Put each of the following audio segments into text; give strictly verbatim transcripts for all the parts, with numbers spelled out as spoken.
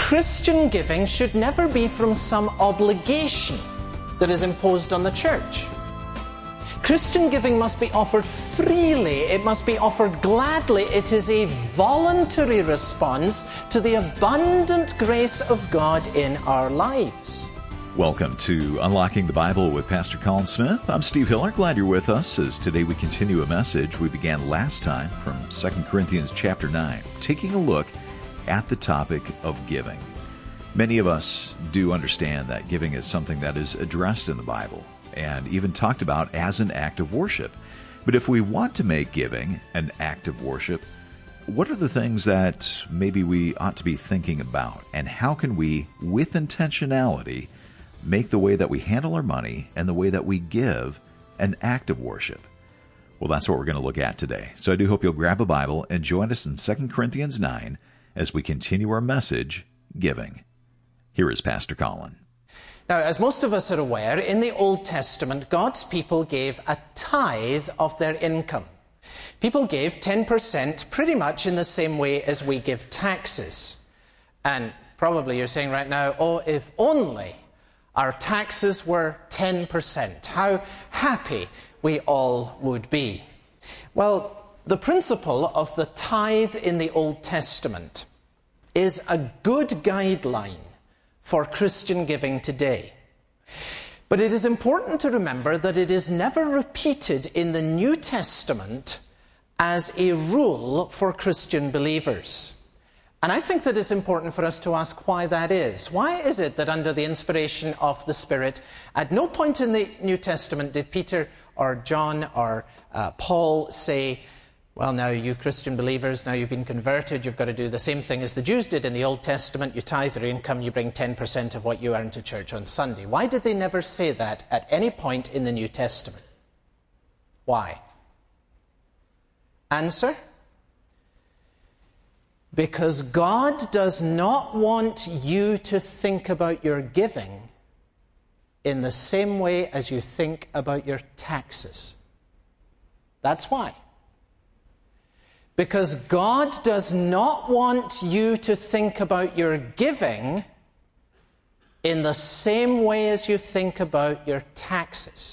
Christian giving should never be from some obligation that is imposed on the church. Christian giving must be offered freely. It must be offered gladly. It is a voluntary response to the abundant grace of God in our lives. Welcome to Unlocking the Bible with Pastor Colin Smith. I'm Steve Hiller. Glad you're with us as today we continue a message we began last time from Second Corinthians chapter nine, taking a look at the topic of giving. Many of us do understand that giving is something that is addressed in the Bible and even talked about as an act of worship. But if we want to make giving an act of worship, what are the things that maybe we ought to be thinking about? And how can we, with intentionality, make the way that we handle our money and the way that we give an act of worship? Well, that's what we're going to look at today. So I do hope you'll grab a Bible and join us in Second Corinthians nine as we continue our message, Giving. Here is Pastor Colin. Now, as most of us are aware, in the Old Testament, God's people gave a tithe of their income. People gave ten percent pretty much in the same way as we give taxes. And probably you're saying right now, oh, if only our taxes were ten percent, how happy we all would be. Well, the principle of the tithe in the Old Testament is a good guideline for Christian giving today. But it is important to remember that it is never repeated in the New Testament as a rule for Christian believers. And I think that it's important for us to ask why that is. Why is it that under the inspiration of the Spirit, at no point in the New Testament did Peter or John or uh, Paul say, well, now you Christian believers, now you've been converted, you've got to do the same thing as the Jews did in the Old Testament. You tithe your income, you bring ten percent of what you earn to church on Sunday. Why did they never say that at any point in the New Testament? Why? Answer? Because God does not want you to think about your giving in the same way as you think about your taxes. That's why. Because God does not want you to think about your giving in the same way as you think about your taxes.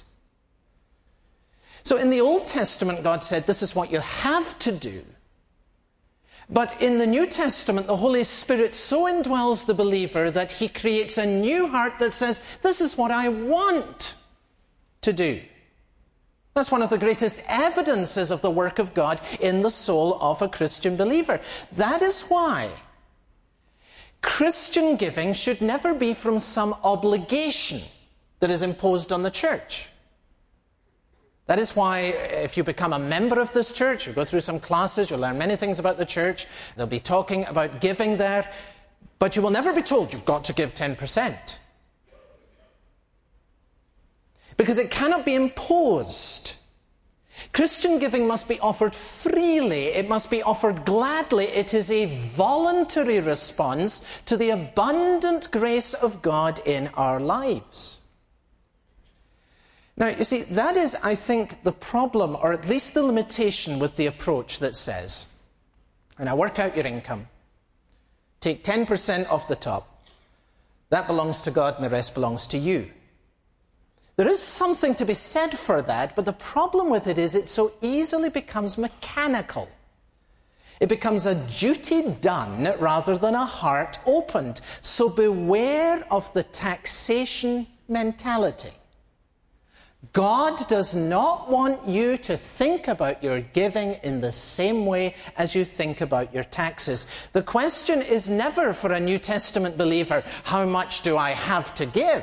So in the Old Testament, God said, this is what you have to do. But in the New Testament, the Holy Spirit so indwells the believer that he creates a new heart that says, this is what I want to do. That's one of the greatest evidences of the work of God in the soul of a Christian believer. That is why Christian giving should never be from some obligation that is imposed on the church. That is why if you become a member of this church, you go through some classes, you'll learn many things about the church. They'll be talking about giving there, but you will never be told you've got to give ten percent. Because it cannot be imposed. Christian giving must be offered freely. It must be offered gladly. It is a voluntary response to the abundant grace of God in our lives. Now, you see, that is, I think, the problem, or at least the limitation with the approach that says, and I work out your income, take ten percent off the top, that belongs to God and the rest belongs to you. There is something to be said for that, but the problem with it is it so easily becomes mechanical. It becomes a duty done rather than a heart opened. So beware of the taxation mentality. God does not want you to think about your giving in the same way as you think about your taxes. The question is never for a New Testament believer, how much do I have to give?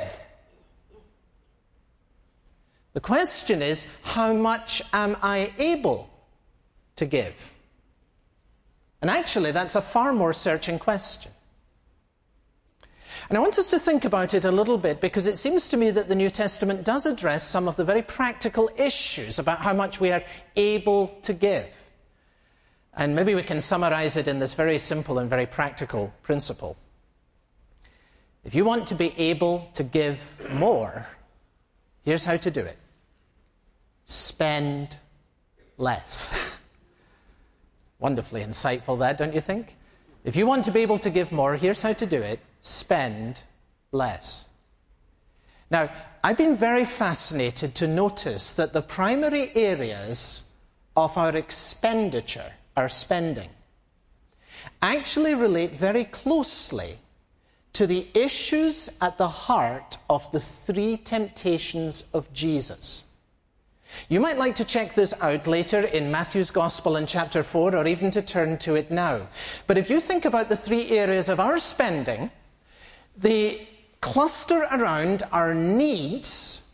The question is, how much am I able to give? And actually, that's a far more searching question. And I want us to think about it a little bit because it seems to me that the New Testament does address some of the very practical issues about how much we are able to give. And maybe we can summarize it in this very simple and very practical principle. If you want to be able to give more, here's how to do it. Spend less. Wonderfully insightful that, don't you think? If you want to be able to give more, here's how to do it. Spend less. Now, I've been very fascinated to notice that the primary areas of our expenditure, our spending, actually relate very closely to the issues at the heart of the three temptations of Jesus. You might like to check this out later in Matthew's Gospel in chapter four, or even to turn to it now. But if you think about the three areas of our spending, they cluster around our needs,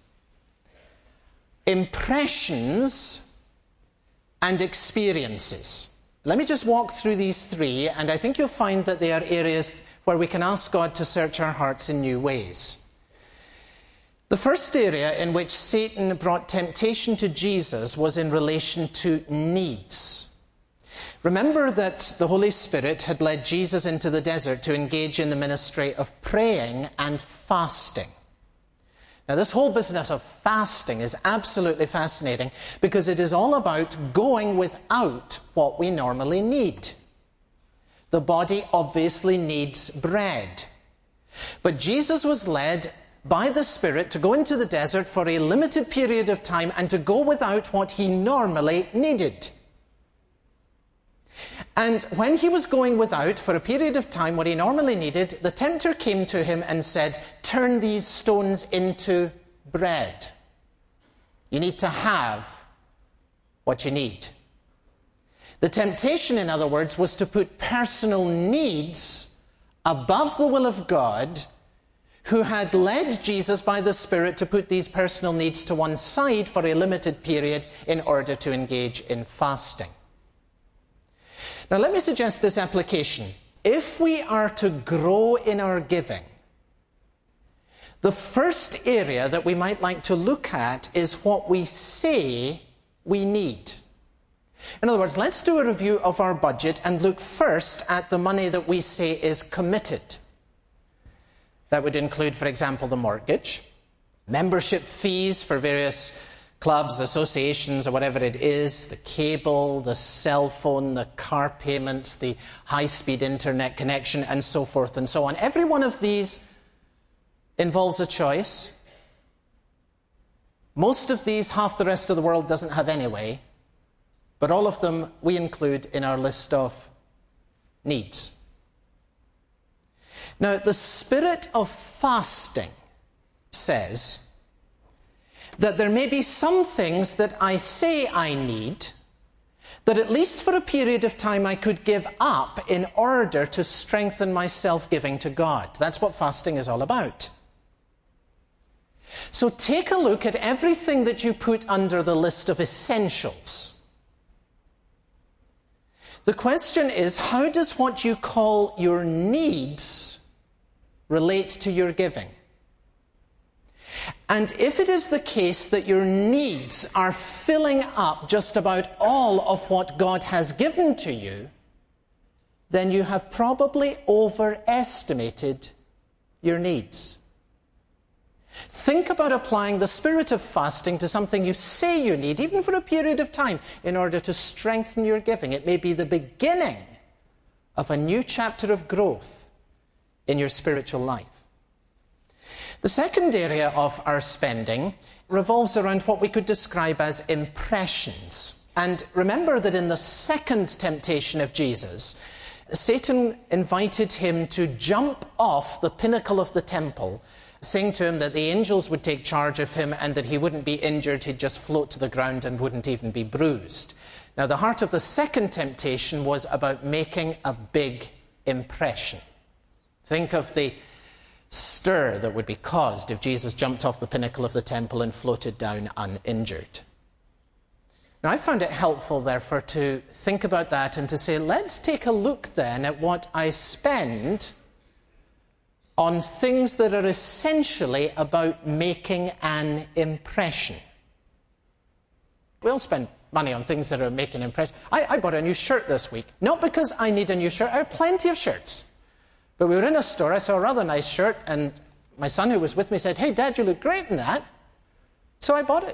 impressions, and experiences. Let me just walk through these three, and I think you'll find that they are areas where we can ask God to search our hearts in new ways. The first area in which Satan brought temptation to Jesus was in relation to needs. Remember that the Holy Spirit had led Jesus into the desert to engage in the ministry of praying and fasting. Now, this whole business of fasting is absolutely fascinating because it is all about going without what we normally need. The body obviously needs bread. But Jesus was led by the Spirit to go into the desert for a limited period of time and to go without what he normally needed. And when he was going without for a period of time what he normally needed, the tempter came to him and said, "Turn these stones into bread." You need to have what you need. The temptation, in other words, was to put personal needs above the will of God, who had led Jesus by the Spirit to put these personal needs to one side for a limited period in order to engage in fasting. Now, let me suggest this application. If we are to grow in our giving, the first area that we might like to look at is what we say we need. In other words, let's do a review of our budget and look first at the money that we say is committed. That would include, for example, the mortgage, membership fees for various clubs, associations, or whatever it is, the cable, the cell phone, the car payments, the high-speed internet connection, and so forth and so on. Every one of these involves a choice. Most of these, half the rest of the world doesn't have anyway, but all of them we include in our list of needs. Now, the spirit of fasting says that there may be some things that I say I need that at least for a period of time I could give up in order to strengthen my self-giving to God. That's what fasting is all about. So take a look at everything that you put under the list of essentials. The question is, how does what you call your needs relate to your giving? And if it is the case that your needs are filling up just about all of what God has given to you, then you have probably overestimated your needs. Think about applying the spirit of fasting to something you say you need, even for a period of time, in order to strengthen your giving. It may be the beginning of a new chapter of growth in your spiritual life. The second area of our spending revolves around what we could describe as impressions. And remember that in the second temptation of Jesus, Satan invited him to jump off the pinnacle of the temple, saying to him that the angels would take charge of him and that he wouldn't be injured, he'd just float to the ground and wouldn't even be bruised. Now, the heart of the second temptation was about making a big impression. Think of the stir that would be caused if Jesus jumped off the pinnacle of the temple and floated down uninjured. Now, I found it helpful, therefore, to think about that and to say, let's take a look then at what I spend on things that are essentially about making an impression. We all spend money on things that are making an impression. I, I bought a new shirt this week, not because I need a new shirt. I have plenty of shirts. But we were in a store, I saw a rather nice shirt, and my son who was with me said, "Hey, Dad, you look great in that." So I bought it.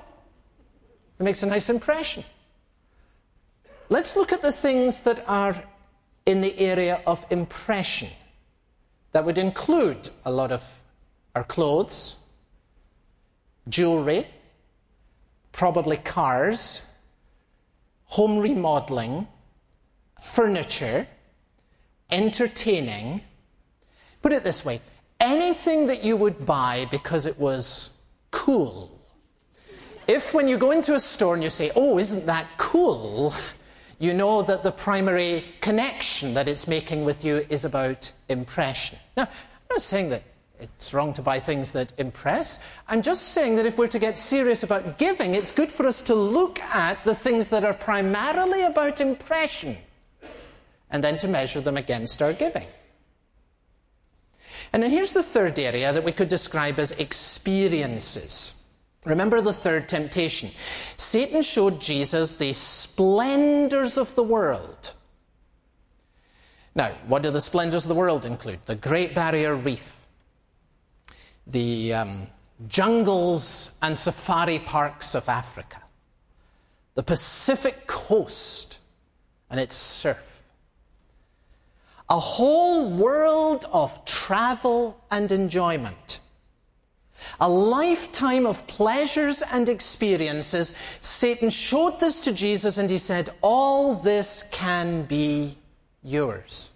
It makes a nice impression. Let's look at the things that are in the area of impression. That would include a lot of our clothes, jewelry, probably cars, home remodeling, furniture, entertaining. Put it this way, anything that you would buy because it was cool. If when you go into a store and you say, oh, isn't that cool, you know that the primary connection that it's making with you is about impression. Now, I'm not saying that it's wrong to buy things that impress. I'm just saying that if we're to get serious about giving, it's good for us to look at the things that are primarily about impression and then to measure them against our giving. And then here's the third area that we could describe as experiences. Remember the third temptation. Satan showed Jesus the splendors of the world. Now, what do the splendors of the world include? The Great Barrier Reef, the um, jungles and safari parks of Africa, the Pacific coast and its surf, a whole world of travel and enjoyment. A lifetime of pleasures and experiences. Satan showed this to Jesus and he said, all this can be yours.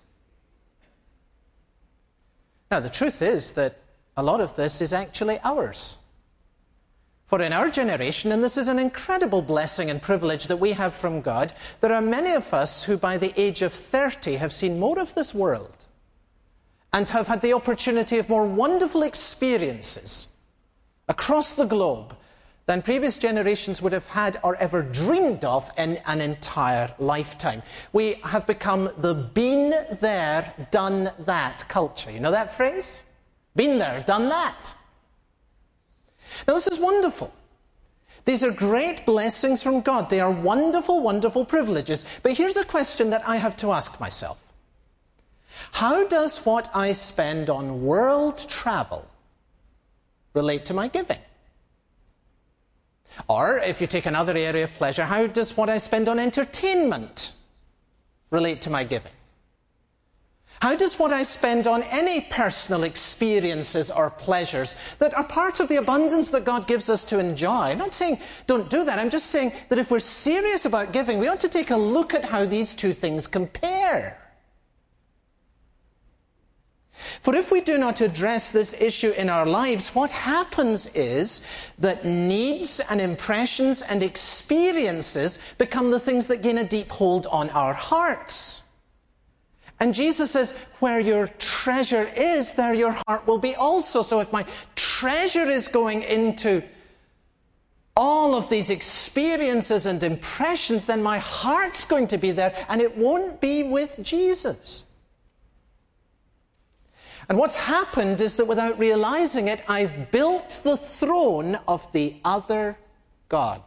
Now, the truth is that a lot of this is actually ours. For in our generation, and this is an incredible blessing and privilege that we have from God, there are many of us who by the age of thirty have seen more of this world and have had the opportunity of more wonderful experiences across the globe than previous generations would have had or ever dreamed of in an entire lifetime. We have become the been there, done that culture. You know that phrase? Been there, done that. Now this is wonderful. These are great blessings from God. They are wonderful, wonderful privileges. But here's a question that I have to ask myself. How does what I spend on world travel relate to my giving? Or, if you take another area of pleasure, how does what I spend on entertainment relate to my giving? How does what I spend on any personal experiences or pleasures that are part of the abundance that God gives us to enjoy? I'm not saying don't do that. I'm just saying that if we're serious about giving, we ought to take a look at how these two things compare. For if we do not address this issue in our lives, what happens is that needs and impressions and experiences become the things that gain a deep hold on our hearts. And Jesus says, where your treasure is, there your heart will be also. So if my treasure is going into all of these experiences and impressions, then my heart's going to be there, and it won't be with Jesus. And what's happened is that without realizing it, I've built the throne of the other God.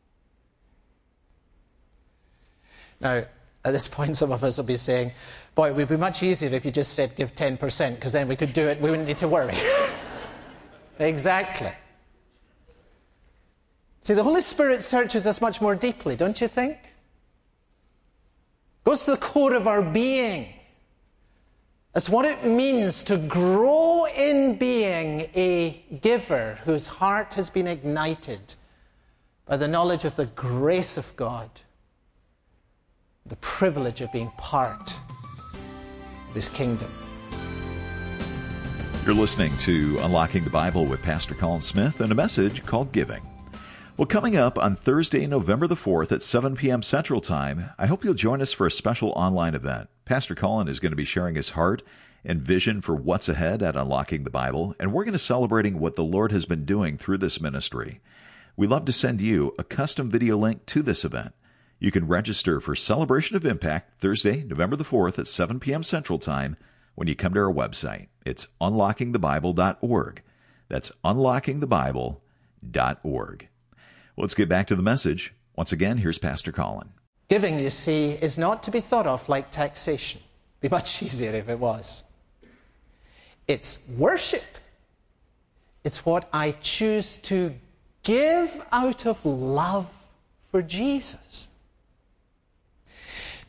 Now, at this point, some of us will be saying, boy, it would be much easier if you just said give ten percent, because then we could do it, we wouldn't need to worry. Exactly. See, the Holy Spirit searches us much more deeply, don't you think? Goes to the core of our being. It's what it means to grow in being a giver whose heart has been ignited by the knowledge of the grace of God, the privilege of being part of His kingdom. You're listening to Unlocking the Bible with Pastor Colin Smith and a message called Giving. Well, coming up on Thursday, November the fourth at seven p.m. Central Time, I hope you'll join us for a special online event. Pastor Colin is going to be sharing his heart and vision for what's ahead at Unlocking the Bible, and we're going to be celebrating what the Lord has been doing through this ministry. We'd love to send you a custom video link to this event. You can register for Celebration of Impact Thursday, November the fourth at seven p.m. Central Time when you come to our website. It's unlocking the bible dot org. That's unlocking the bible dot org. Let's get back to the message. Once again, here's Pastor Colin. Giving, you see, is not to be thought of like taxation. It'd be much easier if it was. It's worship. It's what I choose to give out of love for Jesus.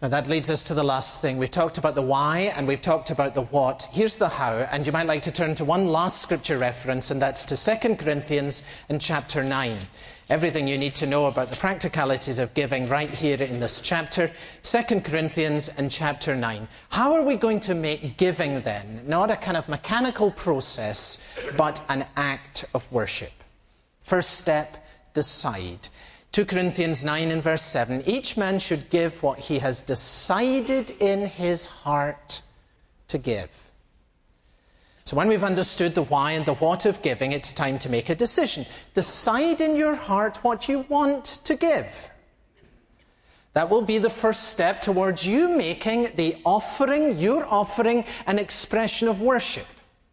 Now that leads us to the last thing. We've talked about the why and we've talked about the what. Here's the how, and you might like to turn to one last scripture reference, and that's to Second Corinthians in chapter nine. Everything you need to know about the practicalities of giving right here in this chapter. Second Corinthians and chapter nine. How are we going to make giving then not a kind of mechanical process, but an act of worship? First step, decide. Second Corinthians nine and verse seven, each man should give what he has decided in his heart to give. So when we've understood the why and the what of giving, it's time to make a decision. Decide in your heart what you want to give. That will be the first step towards you making the offering, your offering, an expression of worship.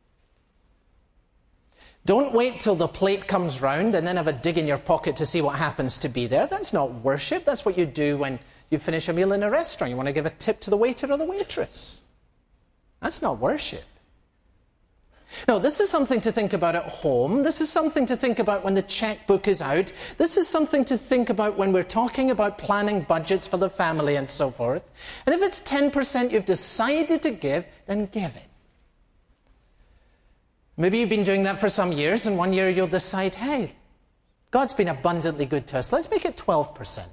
Don't wait till the plate comes round and then have a dig in your pocket to see what happens to be there. That's not worship. That's what you do when you finish a meal in a restaurant. You want to give a tip to the waiter or the waitress. That's not worship. No, this is something to think about at home. This is something to think about when the checkbook is out. This is something to think about when we're talking about planning budgets for the family and so forth. And if it's ten percent you've decided to give, then give it. Maybe you've been doing that for some years, and one year you'll decide, hey, God's been abundantly good to us. Let's make it twelve percent.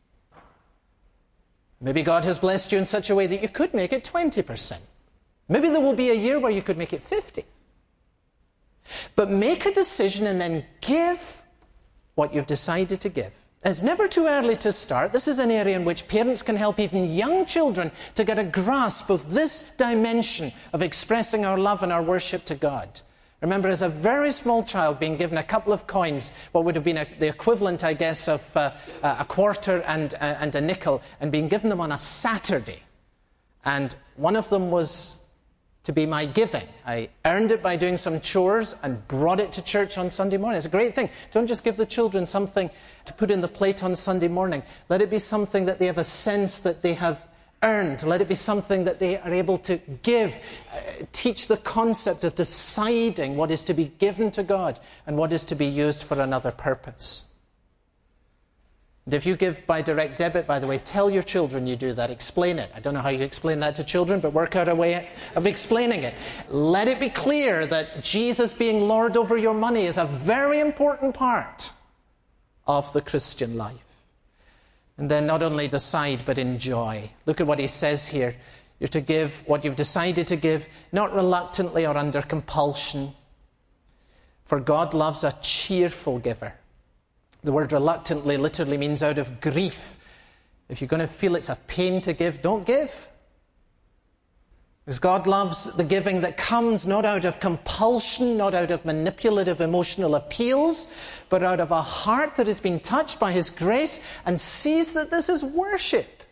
Maybe God has blessed you in such a way that you could make it twenty percent. Maybe there will be a year where you could make it fifty. But make a decision and then give what you've decided to give. It's never too early to start. This is an area in which parents can help even young children to get a grasp of this dimension of expressing our love and our worship to God. Remember, as a very small child, being given a couple of coins, what would have been a, the equivalent, I guess, of uh, a quarter and, uh, and a nickel, and being given them on a Saturday. And one of them was to be my giving. I earned it by doing some chores and brought it to church on Sunday morning. It's a great thing. Don't just give the children something to put in the plate on Sunday morning. Let it be something that they have a sense that they have earned. Let it be something that they are able to give. Uh, teach the concept of deciding what is to be given to God and what is to be used for another purpose. And if you give by direct debit, by the way, tell your children you do that. Explain it. I don't know how you explain that to children, but work out a way of explaining it. Let it be clear that Jesus being Lord over your money is a very important part of the Christian life. And then not only decide, but enjoy. Look at what he says here. You're to give what you've decided to give, not reluctantly or under compulsion. For God loves a cheerful giver. The word reluctantly literally means out of grief. If you're going to feel it's a pain to give, don't give. Because God loves the giving that comes not out of compulsion, not out of manipulative emotional appeals, but out of a heart that has been touched by His grace and sees that this is worship.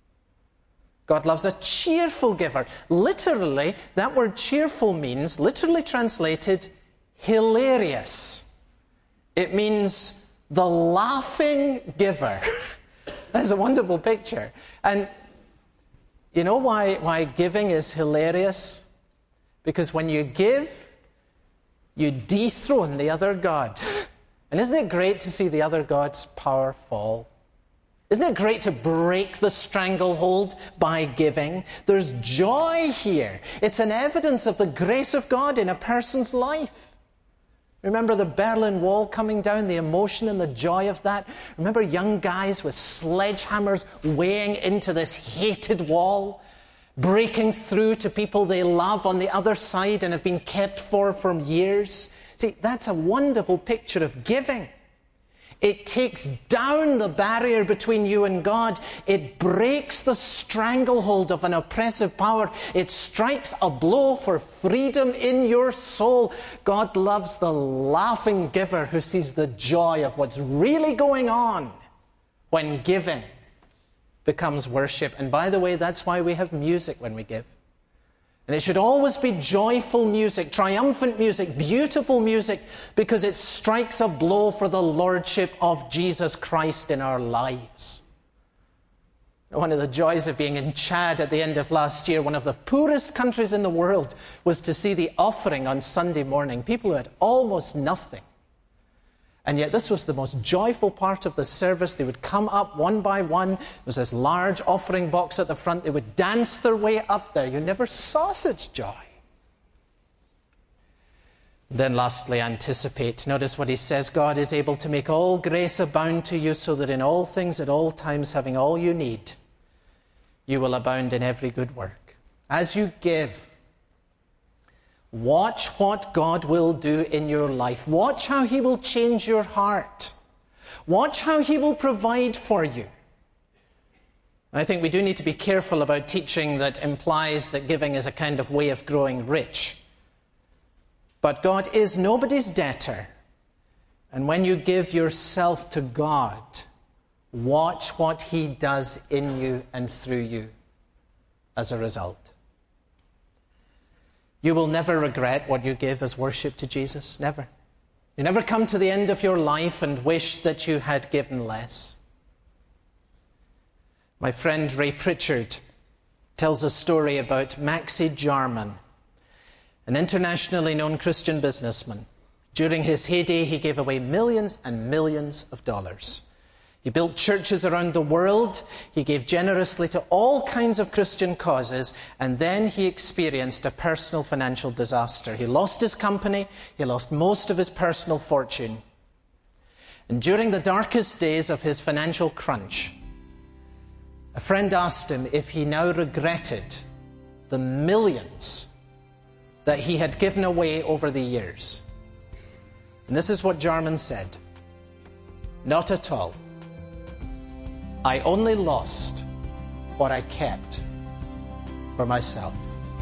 God loves a cheerful giver. Literally, that word cheerful means, literally translated, hilarious. It means the laughing giver. That's a wonderful picture. And you know why, why giving is hilarious? Because when you give, you dethrone the other god. And isn't it great to see the other god's power fall? Isn't it great to break the stranglehold by giving? There's joy here. It's an evidence of the grace of God in a person's life. Remember the Berlin Wall coming down, the emotion and the joy of that? Remember young guys with sledgehammers weighing into this hated wall, breaking through to people they love on the other side and have been kept for for years? See, that's a wonderful picture of giving. It takes down the barrier between you and God. It breaks the stranglehold of an oppressive power. It strikes a blow for freedom in your soul. God loves the laughing giver who sees the joy of what's really going on when giving becomes worship. And by the way, that's why we have music when we give. And it should always be joyful music, triumphant music, beautiful music, because it strikes a blow for the lordship of Jesus Christ in our lives. One of the joys of being in Chad at the end of last year, one of the poorest countries in the world, was to see the offering on Sunday morning. People who had almost nothing. And yet this was the most joyful part of the service. They would come up one by one. There was this large offering box at the front. They would dance their way up there. You never saw such joy. Then lastly, anticipate. Notice what he says. God is able to make all grace abound to you, so that in all things at all times, having all you need, you will abound in every good work. As you give, watch what God will do in your life. Watch how he will change your heart. Watch how he will provide for you. I think we do need to be careful about teaching that implies that giving is a kind of way of growing rich. But God is nobody's debtor. And when you give yourself to God, watch what he does in you and through you as a result. You will never regret what you give as worship to Jesus. Never. You never come to the end of your life and wish that you had given less. My friend Ray Pritchard tells a story about Maxi Jarman, an internationally known Christian businessman. During his heyday, he gave away millions and millions of dollars. He built churches around the world. He gave generously to all kinds of Christian causes. And then he experienced a personal financial disaster. He lost his company. He lost most of his personal fortune. And during the darkest days of his financial crunch, a friend asked him if he now regretted the millions that he had given away over the years. And this is what Jarman said. Not at all. I only lost what I kept for myself.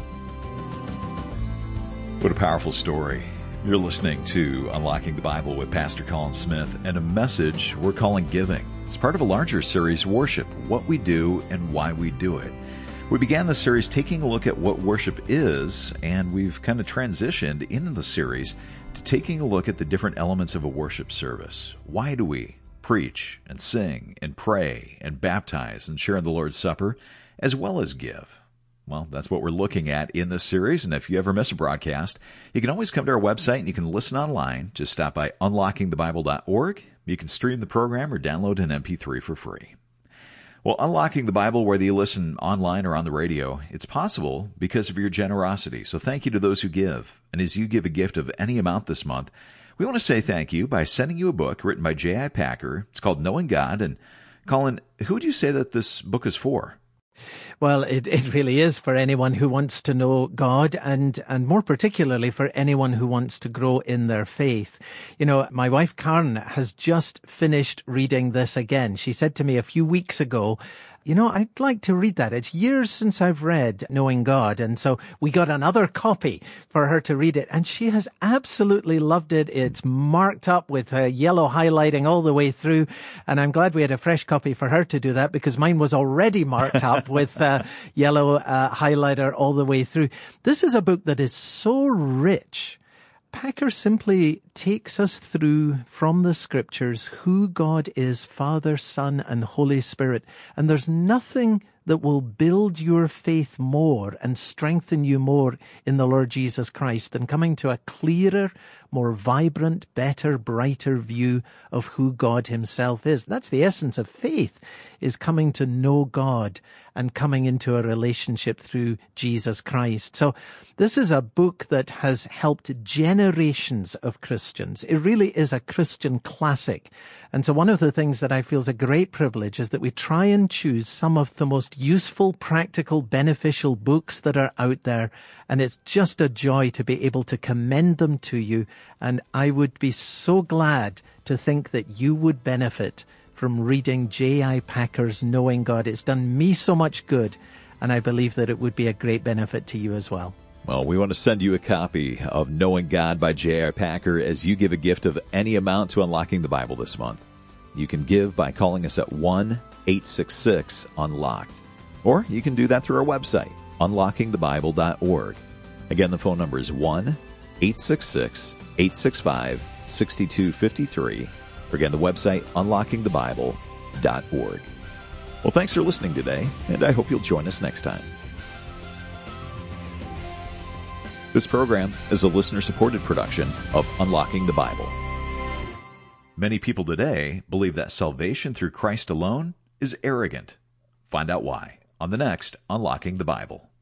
What a powerful story. You're listening to Unlocking the Bible with Pastor Colin Smith, and a message we're calling Giving. It's part of a larger series, Worship, what we do and why we do it. We began the series taking a look at what worship is, and we've kind of transitioned into the series to taking a look at the different elements of a worship service. Why do we preach and sing and pray and baptize and share in the Lord's Supper, as well as give? Well, that's what we're looking at in this series, and if you ever miss a broadcast, you can always come to our website and you can listen online. Just stop by unlocking the bible dot org. You can stream the program or download an M P three for free. Well, Unlocking the Bible, whether you listen online or on the radio, it's possible because of your generosity. So thank you to those who give. And as you give a gift of any amount this month, we want to say thank you by sending you a book written by J I Packer. It's called Knowing God. And Colin, who would you say that this book is for? Well, it, it really is for anyone who wants to know God, and, and more particularly for anyone who wants to grow in their faith. You know, my wife Karen has just finished reading this again. She said to me a few weeks ago, you know, I'd like to read that. It's years since I've read Knowing God. And so we got another copy for her to read it. And she has absolutely loved it. It's marked up with uh, yellow highlighting all the way through. And I'm glad we had a fresh copy for her to do that, because mine was already marked up with uh, yellow uh, highlighter all the way through. This is a book that is so rich. Packer simply takes us through from the Scriptures who God is, Father, Son, and Holy Spirit. And there's nothing that will build your faith more and strengthen you more in the Lord Jesus Christ than coming to a clearer, more vibrant, better, brighter view of who God himself is. That's the essence of faith, is coming to know God and coming into a relationship through Jesus Christ. So this is a book that has helped generations of Christians. It really is a Christian classic. And so one of the things that I feel is a great privilege is that we try and choose some of the most useful, practical, beneficial books that are out there. And it's just a joy to be able to commend them to you. And I would be so glad to think that you would benefit from reading J I Packer's Knowing God. It's done me so much good, and I believe that it would be a great benefit to you as well. Well, we want to send you a copy of Knowing God by J I Packer as you give a gift of any amount to Unlocking the Bible this month. You can give by calling us at one eight six six unlocked. Or you can do that through our website, unlocking the bible dot org. Again, the phone number is one eight six six, eight six five, six two five three. Or again, the website, unlocking the bible dot org. Well, thanks for listening today, and I hope you'll join us next time. This program is a listener-supported production of Unlocking the Bible. Many people today believe that salvation through Christ alone is arrogant. Find out why on the next Unlocking the Bible.